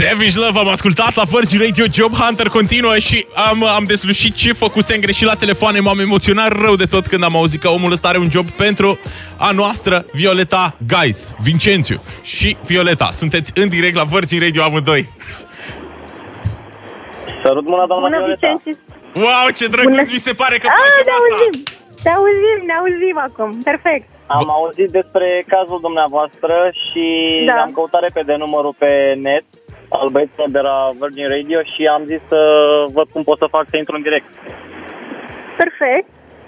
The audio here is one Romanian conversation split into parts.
Savage Love am ascultat la Virgin Radio. Job Hunter continuă și am deslușit ce făcusem greșit la telefoane. M-am emoționat rău de tot când am auzit că omul ăsta are un job pentru a noastră, Violeta Guys, Vincențiu și Violeta. Sunteți în direct la Virgin Radio amândoi. Sărut mâna, doamna Violeta. Wow, ce drăguț mi se pare că facem asta. Ne auzim acum, perfect. Am auzit despre cazul dumneavoastră și am căutat repede numărul pe net al băieților de la Virgin Radio și am zis să văd cum pot să fac să intru în direct. Perfect.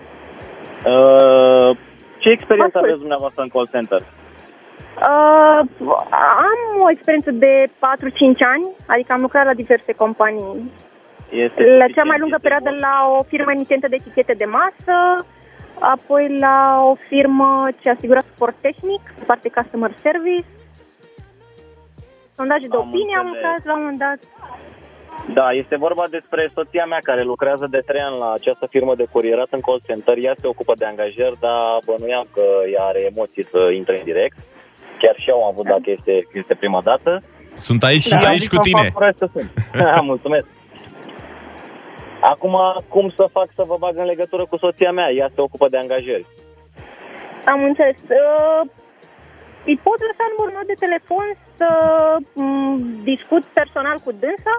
Ce experiență aveți dumneavoastră în call center? Am o experiență de 4-5 ani, adică am lucrat la diverse companii. La cea mai lungă perioadă la o firmă emitentă de etichete de masă, apoi la o firmă ce asigura suport tehnic, parte customer service, sondaje de opinie am lucrat la un moment dat. Da, este vorba despre soția mea care lucrează de 3 ani la această firmă de curierat în call center. Ea se ocupă de angajări, dar bănuiam că ea are emoții să intre în direct. Chiar și eu am avut dacă este prima dată. Sunt aici și aici cu tine. Mulțumesc. Acum, cum să fac să vă bag în legătură cu soția mea? Ea se ocupă de angajări. Am înțeles. Îi pot lăsa numărul meu de telefon să discut personal cu dânsa?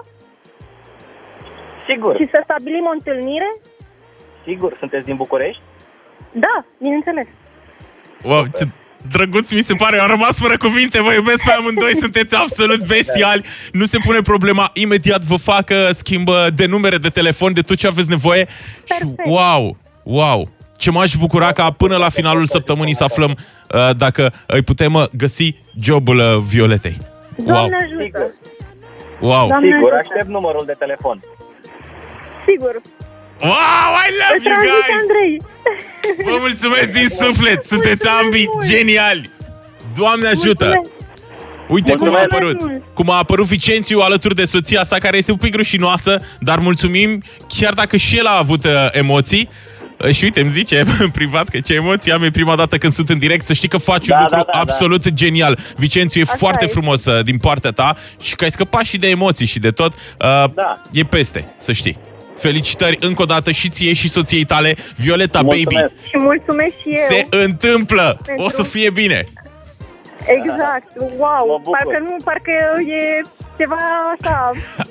Sigur. Și să stabilim o întâlnire? Sigur. Sunteți din București? Da, bineînțeles. Wow, ce drăguț mi se pare, am rămas fără cuvinte, vă iubesc pe amândoi, sunteți absolut bestiali. Nu se pune problema, imediat vă fac schimb de numere de telefon, de tot ce aveți nevoie. Perfect. Și wow, ce m-aș bucura ca până la finalul săptămânii să aflăm dacă îi putem găsi jobul Violetei. Doamne ajută! Wow! Sigur, aștept numărul de telefon. Sigur! Wow, I love you guys! Andrei. Vă mulțumesc din suflet, sunteți ambii geniali! Doamne ajută! Mulțumesc. Uite cum a apărut Vincențiu alături de soția sa, care este un pic rușinoasă, dar mulțumim, chiar dacă și el a avut emoții. Și uite, îmi zice în privat că ce emoții am, e prima dată când sunt în direct. Să știi că faci un lucru absolut genial. Vincențiu, e foarte frumos din partea ta și că ai scăpat și de emoții și de tot. E peste, să știi. Felicitări încă o dată și ție și soției tale, Violeta, baby. Și mulțumesc și eu. Se întâmplă! O să fie bine! Exact, wow, parcă e ceva așa.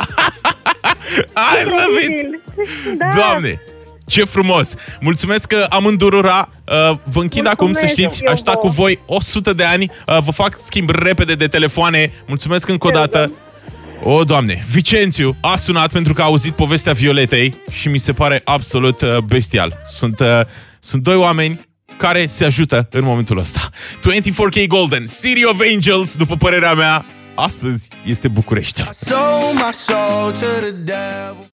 I love it! Da. Doamne, ce frumos! Mulțumesc că amândurora, vă închid acum, să știți, aș sta cu voi 100 de ani, vă fac schimb repede de telefoane, mulțumesc încă o dată. O, Doamne, Vincențiu a sunat pentru că a auzit povestea Violetei și mi se pare absolut bestial. Sunt doi oameni care se ajută în momentul ăsta. 24K Golden, City of Angels, după părerea mea, astăzi este București.